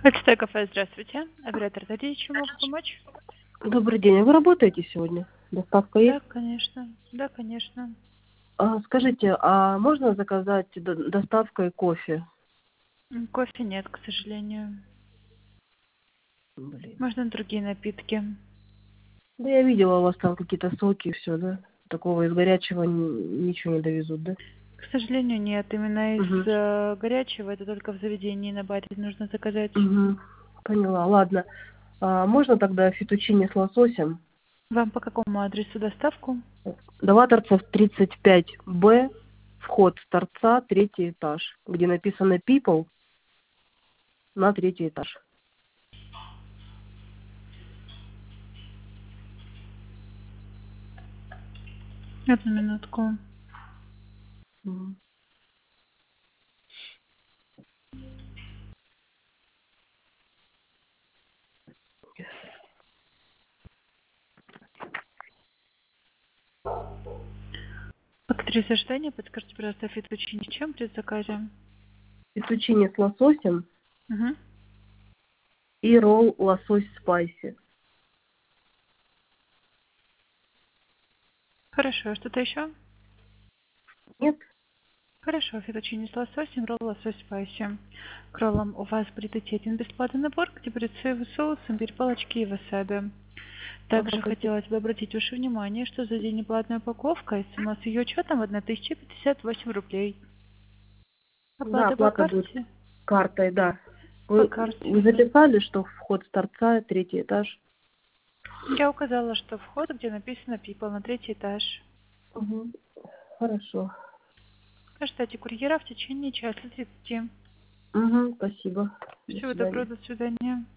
Альтстай кафе, здравствуйте. Оператор Дарья, чем могу помочь? Добрый день. А вы работаете сегодня? Доставка Да, есть? конечно. Да, конечно. Скажите, а можно заказать доставкой кофе? Кофе нет, к сожалению. Блин. Можно другие напитки. Да я видела у вас там какие-то соки и все, да? Такого из горячего ничего не довезут, да? К сожалению, нет. Именно из Угу. горячего это только в заведении на баре нужно заказать. Угу. Поняла. Ладно. Можно тогда фетучини с лососем? Вам по какому адресу доставку? Новаторцев 35Б, вход с торца, 3-й этаж, где написано People на 3-й этаж. Одну минутку. Мгм. Актриса ожидания, подскажите, пожалуйста, фетучини с чем при заказе? Фетучини с лососем Угу. и ролл лосось спайси. Хорошо, что-то еще? Нет? Хорошо, фетучини с лососем, ролл лосось спайси. К роллам у вас будет идти один бесплатный набор, где будет соевый соус, имбирь, палочки и васаби. Ага, Также спасибо. хотелось бы обратить ваше внимание, что за день неплатная упаковка, СМС с ее учетом 1058 рублей. Да, Оплата по оплата будет карте? картой, да. По Вы карте. записали, что вход с торца, 3-й этаж? Я указала, что вход, где написано People, на 3-й этаж. Угу. Хорошо. Ожидайте курьера в течение часа 30. Угу, спасибо. До Всего доброго, свидания. до свидания.